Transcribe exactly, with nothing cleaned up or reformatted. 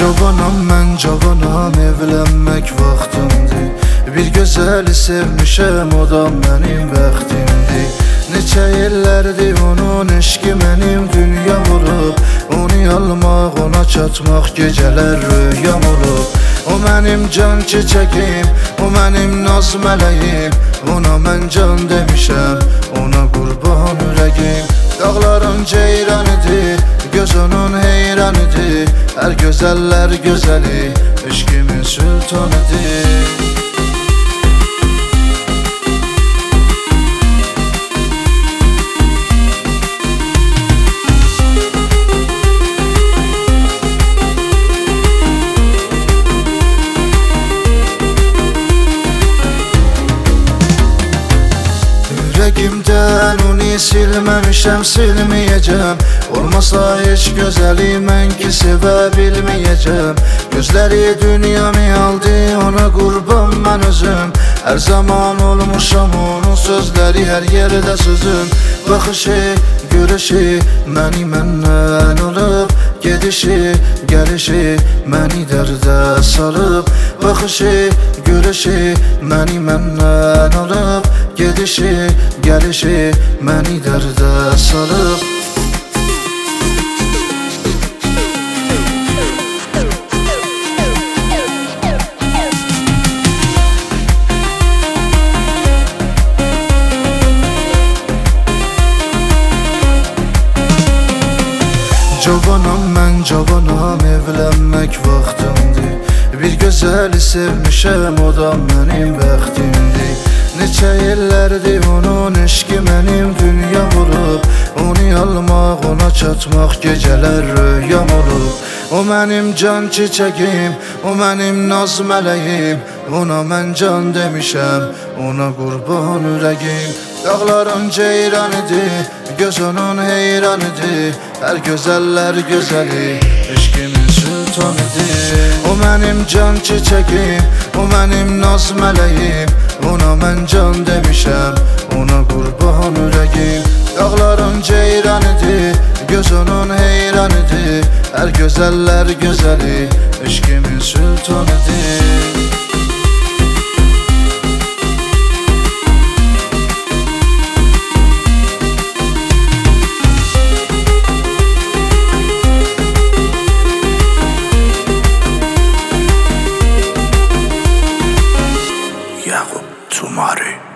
Cavanam mən cavanam, evlənmək vaxtımdır. Bir gözəli sevmişəm, o da mənim bəxtimdir. Neçə illərdir onun eşqi mənim dünyam olub. Onu almaq, ona çatmaq gecələr rüyam olub. O mənim can çiçəkim, o mənim naz mələyim. Ona mən can demişəm, ona qurban ürəyim. Dağların ceyranıdır, göz onun heyranıdır. Hər gözəllər gözəli, eşqimin sultanıdır. Ürəyimdən onu silməmişəm, silməyəcəm. Olmasa heç gözəli mən ki sevə bilməyəcəm. Gözləri dünyamı aldı, ona qurban mən özüm. Hər zaman olmuşam onun sözləri hər yerdə sözüm. Baxışı, görüşü məni məndən alıb. Gedişi, gəlişi məni dərdə salıb. Baxışı, görüşü məni məndən alıb. Gedişi, gəlişi məni dərdə salıb. Cavanam mən cavanam, evlənmək vaxtımdır. Bir gözəli sevmişəm, o da mənim bəxtimdir. Neçə illərdir onun eşqi mənim dünyam olub. Onu almaq, ona çatmaq gecələr rüyam olub. O mənim can çiçəkim, o mənim naz mələyim. Ona mən can demişəm, ona qurban ürəyim. Dağların ceyranıdır, göz onun heyranıdır. Hər gözəllər gözəli, eşqimin sultanıdır. O mənim can çiçəkim, o mənim naz mələyim. Ona mən can demişəm, ona qurban ürəyim. Dağların ceyranıdır, göz onun heyranıdır. Hər gözəllər gözəli, eşqimin sultanıdır. Yakup Tumari.